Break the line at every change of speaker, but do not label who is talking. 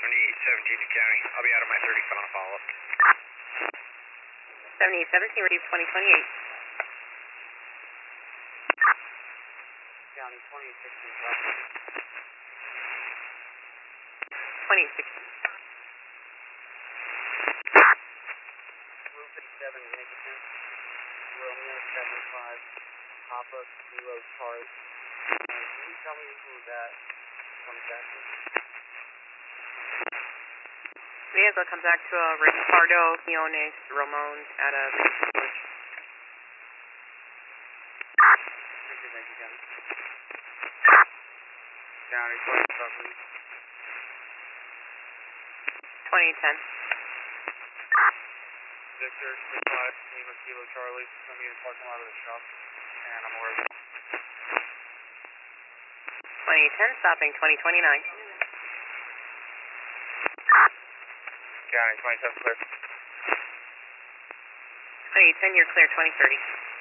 7817 to County. I'll be out of my 35 on a follow-up.
7817, ready for 2028.
County 2016.
2016.
Route 57, Nickerson. Romeo 75, Papa Kilo Charlie. Can you tell me who that comes back to?
Vehicle comes back to Ricardo Quiones Ramon at a village.
Thank you, County. County 20,
2010.
Victor 65, Lima Kilo Charlie. I'm in the parking lot of the shop, and I'm aware of
2010, stopping 2029.
County 27 clear.
2010, you're clear 2030.